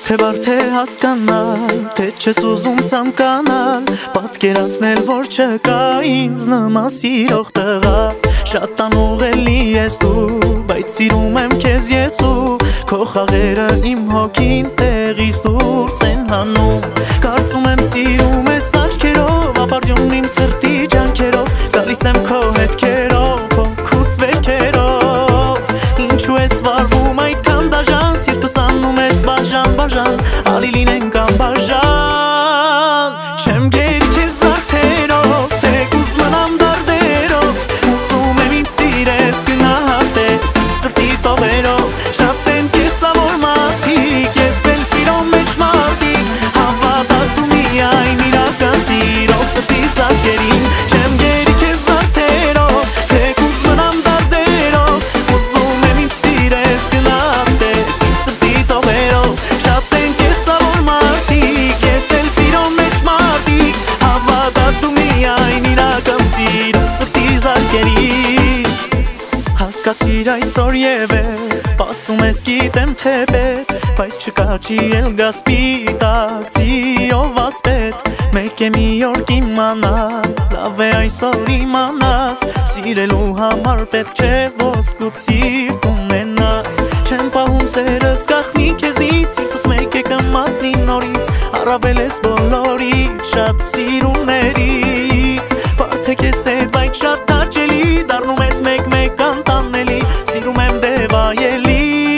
Թե բարդ է հասկանալ, թե չես ուզում ցանկանալ, պատկերացնել, որ չկա ինձ նման սիրող տղա։ Շատ անուղելի ես դու, բայց սիրում եմ քեզ ես ու քո խաղերը իմ հոգին տեղից դուրս են հանում։ Կարծում եմ սիրում ես աչքերով, ապարդյուն իմ սրտի ջանքերով, գալիս եմ քո հետքերով, հոգուց վերքերով։ Ինչու ես վարվում այդքան դաժան, սիրտս անում ես բաժան, ալի լինենք անբաժան։ Չեմ գերի քեզ արդերով, թեկուզ մնամ դարդերով, ուզում եմ ինձ սիրես գնահատես իմ սրտի տողերով։ Շատ են կեղծավոր մարդիկ, ես էլ սիրո մեջ մարդիկ, հավատա դու միայն իրական սիրով սրտի զարկերին։ Չեմ գերի քեզ արդերով, թեկուզ մնամ դարդերով, ուզում եմ ինձ սիրես գնահատես իմ սրտի տողերով։ Շատ են կեղծավոր մարդիկ, ես էլ սիրո մեջ մարդիկ, հավատա դու միայն իրական սիրով սրտի զարկերին։ Հասկացիր այսօր ևս, սպասում ես գիտեմ թե պետ, բայց չկա չի էլ գա սպիտակ ձիով ասպետ։ Մեկ է մի օր կիմանաս, լավ է այսօր իմանաս, սիրելու համար պետք չէ ոսկուց սիրտ ունենաս։ Չեմ պահում սերս գախնի քեզնից, սիրտս մեկ է կմատնի նորից, առավել ես բոլորից շատ սիրուներից։ Բարդ է քեզ հետ, բայց շատ հաճելի, դառնում ես մեկ անտանելի, սիրում եմ դևայելի։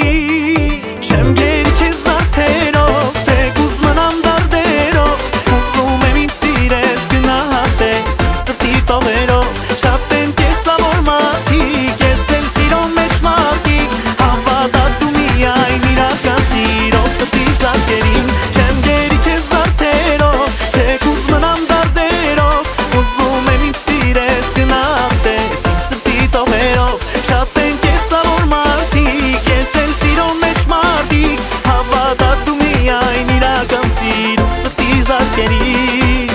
Չեմ գերի քեզ արդերով, թեկուզ մնամ դարդերով, ուզում եմ ինձ սիրես գնահատես իմ սրտի տողերով։ Շատ են կեղծավոր մարդիկ, ես էլ սիրո մեջ մարդիկ, հավատա դու միայն իրական սիրով սրտի զարկերին։ Չեմ գերի քեզ արդերով, թեկուզ մնամ դարդերով, ուզում եմ ինձ սիրես գնահատես իմ սրտի տողերով։ Շատ են կեղծավոր մարդիկ, ես էլ սիրո մեջ մարդիկ, հավատա դու միայն իրական սիրով սրտի զարկերին։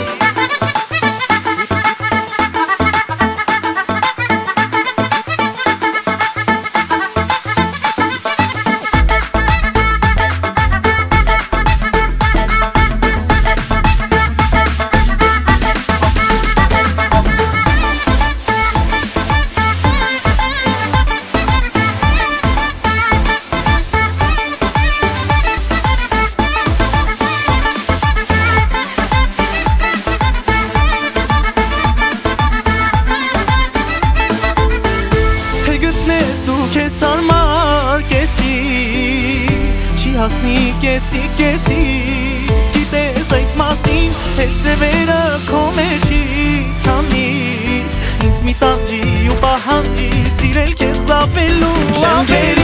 Քեզ հարմար կեսի, չի հասնի կեսի, գիտես այդ մասին, հետ ձևերը քո մեջի ցանի, ինձ մի տանջի ու պահանջի, սիրել քեզ ավելու։